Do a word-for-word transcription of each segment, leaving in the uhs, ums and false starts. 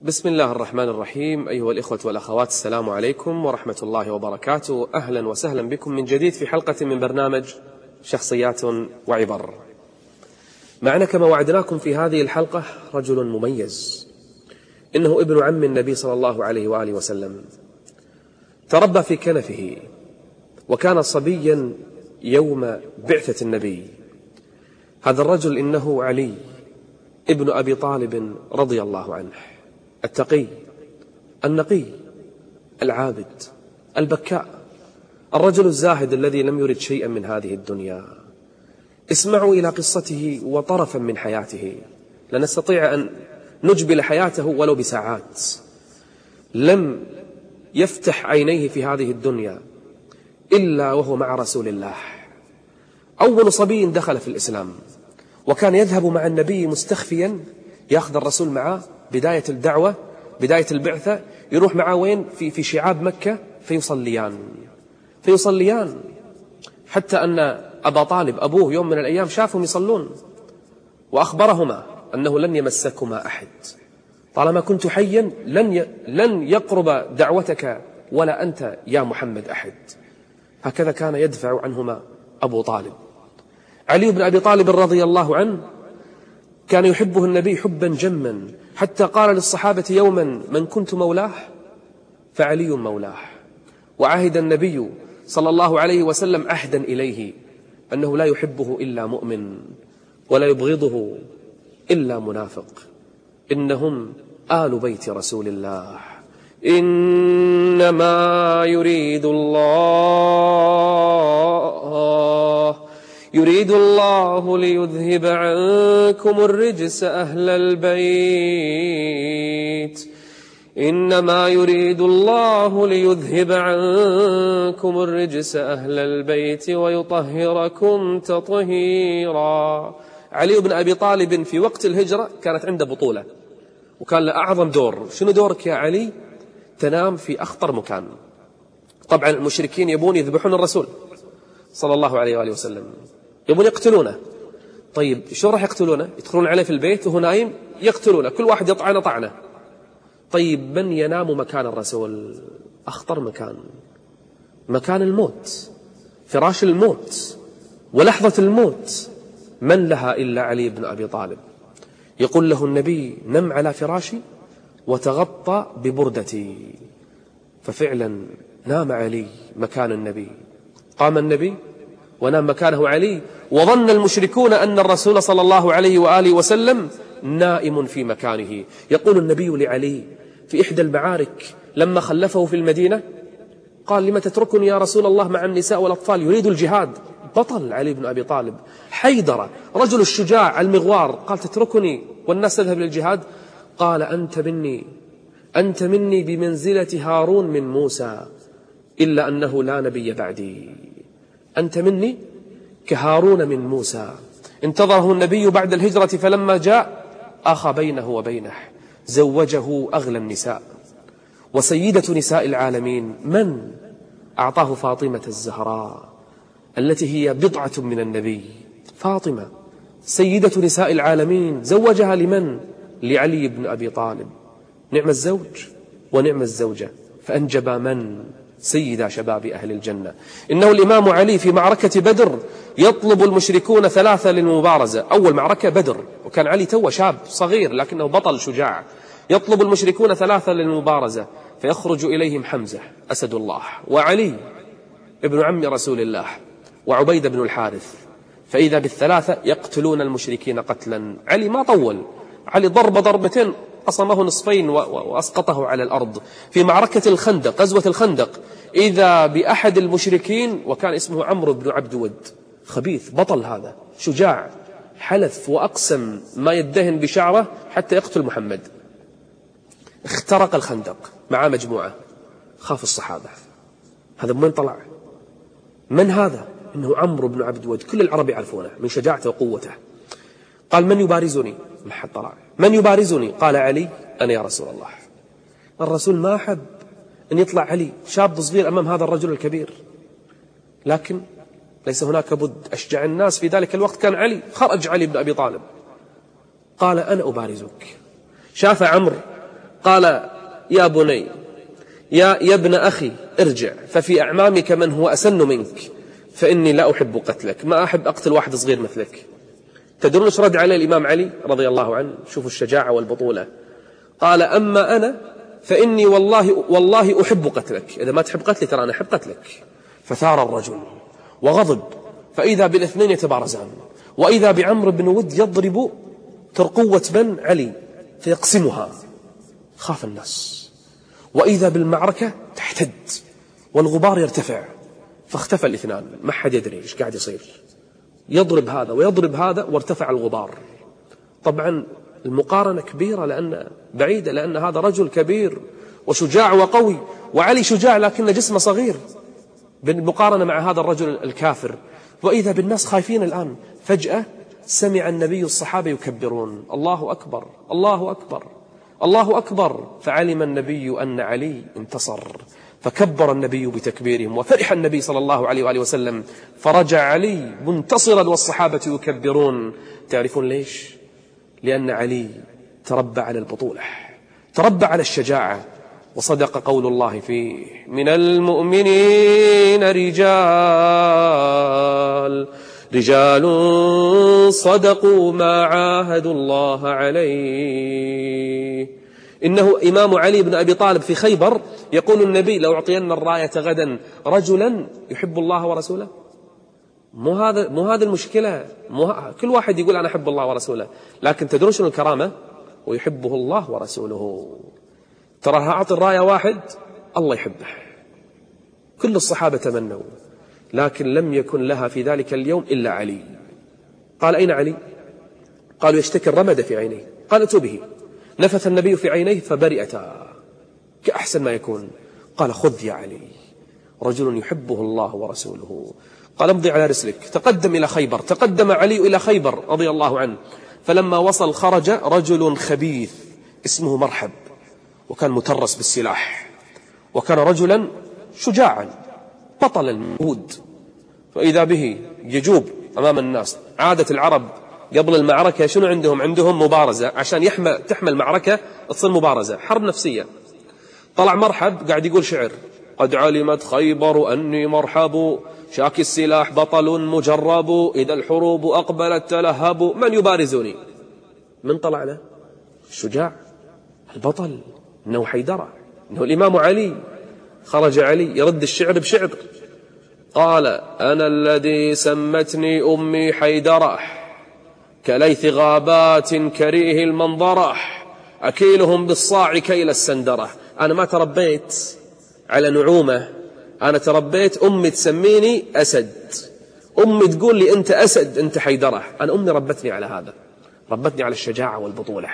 بسم الله الرحمن الرحيم. أيها الإخوة والأخوات، السلام عليكم ورحمة الله وبركاته. أهلا وسهلا بكم من جديد في حلقة من برنامج شخصيات وعبر. معنا كما وعدناكم في هذه الحلقة رجل مميز، إنه ابن عم النبي صلى الله عليه وآله وسلم، تربى في كنفه وكان صبيا يوم بعثة النبي. هذا الرجل إنه علي ابن أبي طالب رضي الله عنه، التقي النقي العابد البكاء، الرجل الزاهد الذي لم يرد شيئا من هذه الدنيا. اسمعوا إلى قصته وطرفا من حياته، لا نستطيع أن نجبل حياته ولو بساعات. لم يفتح عينيه في هذه الدنيا إلا وهو مع رسول الله، أول صبي دخل في الإسلام، وكان يذهب مع النبي مستخفيا، يأخذ الرسول معه بداية الدعوة بداية البعثة، يروح معه وين؟ في في شعاب مكة، فيصليان فيصليان حتى أن أبا طالب أبوه يوم من الأيام شافهم يصلون، وأخبرهما أنه لن يمسكما أحد طالما كنت حيا، لن ي... لن يقرب دعوتك ولا أنت يا محمد أحد. هكذا كان يدفع عنهما أبو طالب. علي بن أبي طالب رضي الله عنه كان يحبه النبي حبا جما، حتى قال للصحابة يوما: من كنت مولاه فعلي مولاه. وعهد النبي صلى الله عليه وسلم عهدا إليه أنه لا يحبه إلا مؤمن ولا يبغضه إلا منافق. إنهم آل بيت رسول الله. إنما يريد الله يريد الله ليذهب عنكم الرجس أهل البيت إنما يريد الله ليذهب عنكم الرجس أهل البيت ويطهركم تطهيرا. علي بن أبي طالب في وقت الهجرة كانت عنده بطولة، وكان له أعظم دور. شنو دورك يا علي؟ تنام في أخطر مكان. طبعا المشركين يبون يذبحون الرسول صلى الله عليه وآله وسلم، يبون يقتلونه. طيب شو راح يقتلونه؟ يدخلون عليه في البيت وهو نايم يقتلونه، كل واحد يطعنه طعنه. طيب من ينام مكان الرسول؟ أخطر مكان، مكان الموت، فراش الموت ولحظة الموت، من لها إلا علي بن أبي طالب. يقول له النبي: نم على فراشي وتغطى ببردتي. ففعلا نام علي مكان النبي، قام النبي ونام مكانه علي، وظن المشركون أن الرسول صلى الله عليه وآله وسلم نائم في مكانه. يقول النبي لعلي في إحدى المعارك لما خلفه في المدينة، قال: لما تتركني يا رسول الله مع النساء والأطفال؟ يريد الجهاد. بطل علي بن أبي طالب، حيدر رجل الشجاع المغوار، قال: تتركني والناس تذهب للجهاد؟ قال: أنت مني أنت مني بمنزلة هارون من موسى، إلا أنه لا نبي بعدي. أنت مني كهارون من موسى. انتظره النبي بعد الهجرة، فلما جاء أخى بينه وبينه، زوجه أغلى النساء وسيدة نساء العالمين. من أعطاه؟ فاطمة الزهراء التي هي بضعة من النبي. فاطمة سيدة نساء العالمين، زوجها لمن؟ لعلي بن أبي طالب. نعم الزوج ونعم الزوجة، فأنجبا من؟ سيدا شباب أهل الجنة. إنه الإمام علي في معركة بدر يطلب المشركون ثلاثة للمبارزة. أول معركة بدر، وكان علي تو شاب صغير لكنه بطل شجاع. يطلب المشركون ثلاثة للمبارزة، فيخرج إليهم حمزة أسد الله، وعلي ابن عم رسول الله، وعبيد بن الحارث. فإذا بالثلاثة يقتلون المشركين قتلا. علي ما طول، علي ضرب ضربتين قصمه نصفين وأسقطه على الأرض. في معركة الخندق، غزوة الخندق، إذا بأحد المشركين وكان اسمه عمرو بن عبد ود، خبيث بطل، هذا شجاع، حلف وأقسم ما يدهن بشعره حتى يقتل محمد. اخترق الخندق مع مجموعة، خاف الصحابة، هذا من طلع؟ من هذا؟ إنه عمرو بن عبد ود، كل العرب يعرفونه من شجاعته وقوته. قال: من يبارزني؟ ما حد طلع. من يبارزني؟ قال: علي، أنا يا رسول الله. الرسول ما أحب أن يطلع علي شاب صغير أمام هذا الرجل الكبير، لكن ليس هناك بد، أشجع الناس في ذلك الوقت كان علي. خرج علي بن أبي طالب، قال: أنا أبارزك. شاف عمرو قال يا بني، يا, يا ابن أخي ارجع، ففي أعمامك من هو أسن منك، فإني لا أحب قتلك، ما أحب أقتل واحد صغير مثلك. تدرون ايش رد عليه الإمام علي رضي الله عنه؟ شوفوا الشجاعة والبطولة. قال أما أنا فإني والله والله أحب قتلك، إذا ما تحب قتلي ترى أنا أحب قتلك. فثار الرجل وغضب، فإذا بالاثنين يتبارزان، وإذا بعمرو بن ود يضرب ترقوة بن علي فيقسمها، خاف الناس، وإذا بالمعركة تحتد والغبار يرتفع، فاختفى الاثنان، ما حد يدري ايش قاعد يصير، يضرب هذا ويضرب هذا وارتفع الغبار. طبعا المقارنة كبيرة لأن بعيدة، لأن هذا رجل كبير وشجاع وقوي، وعلي شجاع لكن جسمه صغير بالمقارنة مع هذا الرجل الكافر. وإذا بالناس خايفين الآن، فجأة سمع النبي الصحابة يكبرون الله أكبر الله أكبر الله أكبر، فعلم النبي أن علي انتصر، فكبر النبي بتكبيرهم، وفرح النبي صلى الله عليه وآله وسلم، فرجع علي منتصرا والصحابة يكبرون. تعرفون ليش؟ لأن علي تربى على البطولة، تربى على الشجاعة. وصدق قول الله فيه: من المؤمنين رجال رجال صدقوا ما عاهدوا الله عليه. إنه إمام علي بن أبي طالب في خيبر يقول النبي: لو أعطينا الراية غدا رجلا يحب الله ورسوله. مو هذا مو هذا المشكلة، مو كل واحد يقول أنا أحب الله ورسوله، لكن تدرون شنو الكرامة؟ ويحبه الله ورسوله. ترى أعطي الراية واحد الله يحبه. كل الصحابة تمنوا، لكن لم يكن لها في ذلك اليوم إلا علي. قال: أين علي؟ قالوا: يشتكي الرمد في عينيه. قال: اتوا به. نفث النبي في عينيه فبرئتا كأحسن ما يكون. قال: خذ يا علي، رجل يحبه الله ورسوله. قال: امضي على رسلك. تقدم إلى خيبر، تقدم علي إلى خيبر رضي الله عنه. فلما وصل خرج رجل خبيث اسمه مرحب، وكان مترس بالسلاح، وكان رجلا شجاعا بطل الموت. فإذا به يجوب أمام الناس. عادة العرب قبل المعركة شنو عندهم؟ عندهم مبارزة عشان يحمل تحمل المعركة تصير مبارزة، حرب نفسية. طلع مرحب قاعد يقول شعر: قد علمت خيبر أني مرحب، شاكي السلاح بطل مجرب، إذا الحروب أقبلت تلهب، من يبارزني؟ من طلع له؟ الشجاع البطل، إنه حيدرة، إنه الإمام علي. خرج علي يرد الشعر بشعر. قال: أنا الذي سمتني أمي حيدرة، كليث غابات كريه المنظرة، أكيلهم بالصاع كيل السندرة. أنا ما تربيت على نعومة، أنا تربيت أمي تسميني أسد، أمي تقول لي أنت أسد أنت حيدرة. أنا أمي ربتني على هذا، ربتني على الشجاعة والبطولة.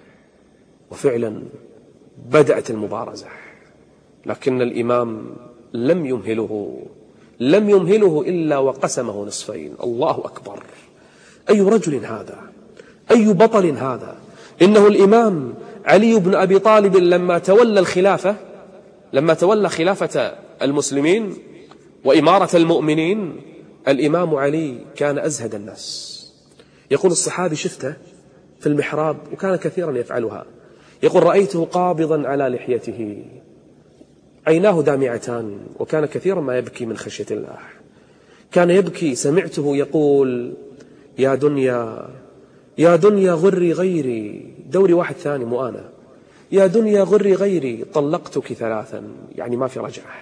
وفعلا بدأت المبارزة، لكن الإمام لم يمهله لم يمهله إلا وقسمه نصفين. الله أكبر! أي رجل هذا، أي بطل هذا. إنه الإمام علي بن أبي طالب لما تولى الخلافة لما تولى خلافة المسلمين وإمارة المؤمنين، الإمام علي كان أزهد الناس. يقول الصحابي: شفته في المحراب، وكان كثيرا يفعلها، يقول: رأيته قابضا على لحيته، عيناه دامعتان، وكان كثيرا ما يبكي من خشية الله. كان يبكي، سمعته يقول: يا دنيا يا دنيا غري غيري، دوري واحد ثاني مو أنا، يا دنيا غري غيري، طلقتك ثلاثا، يعني ما في رجعة.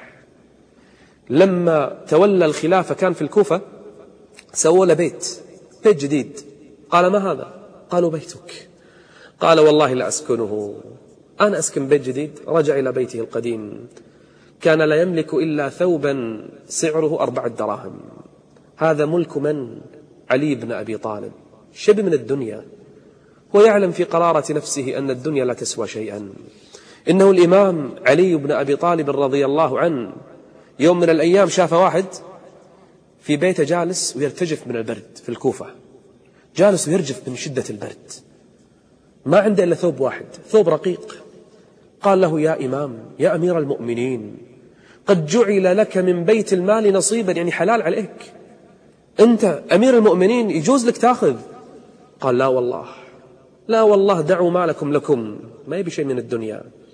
لما تولى الخلافة كان في الكوفة، سووا له بيت بيت جديد. قال: ما هذا؟ قالوا: بيتك. قال: والله لا أسكنه، أنا أسكن بيت جديد. رجع إلى بيته القديم. كان لا يملك إلا ثوبا سعره أربعة دراهم. هذا ملك من؟ علي بن أبي طالب، شبه من الدنيا. هو يعلم في قرارة نفسه أن الدنيا لا تسوى شيئا. إنه الإمام علي بن أبي طالب رضي الله عنه يوم من الأيام شاف واحد في بيته جالس ويرتجف من البرد في الكوفة، جالس ويرجف من شدة البرد، ما عنده إلا ثوب واحد، ثوب رقيق. قال له: يا إمام، يا أمير المؤمنين، قد جعل لك من بيت المال نصيبا، يعني حلال عليك، أنت أمير المؤمنين يجوز لك تأخذ. قال: لا والله لا والله، دعوا مالكم لكم، ما يبي شيء من الدنيا.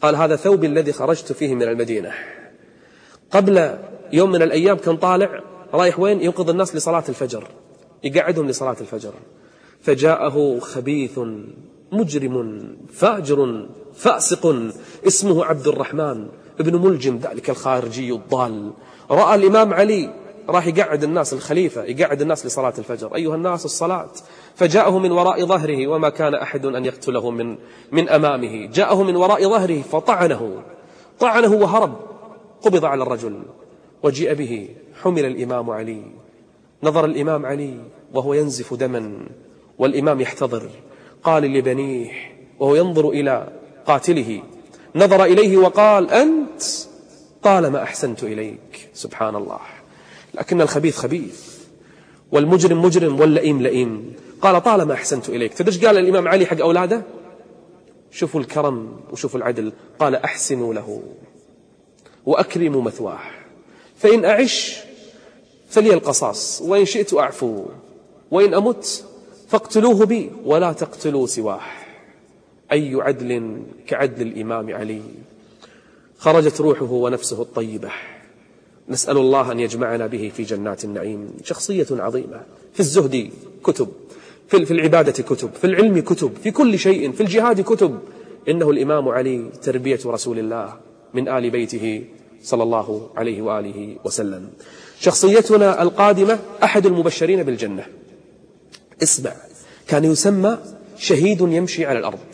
قال هذا ثوبي الذي خرجت فيه من المدينة. قبل يوم من الأيام كان طالع رايح وين؟ ينقذ الناس لصلاة الفجر، يقعدهم لصلاة الفجر، فجاءه خبيث مجرم فاجر فاسق اسمه عبد الرحمن ابن ملجم ذلك الخارجي الضال. رأى الإمام علي راح يقعد الناس، الخليفة يقعد الناس لصلاة الفجر، أيها الناس الصلاة، فجاءه من وراء ظهره وما كان أحد أن يقتله من, من أمامه، جاءه من وراء ظهره فطعنه طعنه وهرب، قبض على الرجل وجيء به، حمل الإمام علي، نظر الإمام علي وهو ينزف دما والإمام يحتضر، قال لبنيه وهو ينظر إلى قاتله، نظر إليه وقال أنت؟ طالما أحسنت إليك. سبحان الله، لكن الخبيث خبيث والمجرم مجرم واللئيم لئيم. قال طالما أحسنت إليك. تدرش قال الإمام علي حق أولاده؟ شوفوا الكرم وشوفوا العدل، قال أحسنوا له وأكرموا مثواه، فإن أعش فلي القصاص وإن شئت أعفو وإن أمت فاقتلوه بي ولا تقتلوا سواه. أي عدل كعدل الإمام علي. خرجت روحه ونفسه الطيبة، نسأل الله أن يجمعنا به في جنات النعيم. شخصية عظيمة، في الزهد كتب، في العبادة كتب، في العلم كتب، في كل شيء، في الجهاد كتب. إنه الإمام علي تربية رسول الله من آل بيته صلى الله عليه وآله وسلم. شخصيتنا القادمة أحد المبشرين بالجنة. اسمع، كان يسمى شهيد يمشي على الأرض،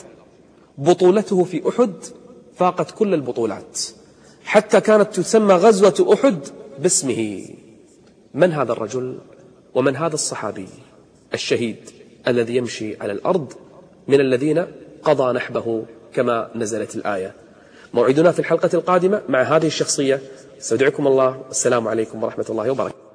بطولته في أحد فاقت كل البطولات، حتى كانت تسمى غزوة أحد باسمه. من هذا الرجل ومن هذا الصحابي الشهيد الذي يمشي على الأرض من الذين قضى نحبه كما نزلت الآية؟ موعدنا في الحلقة القادمة مع هذه الشخصية. استودعكم الله، السلام عليكم ورحمة الله وبركاته.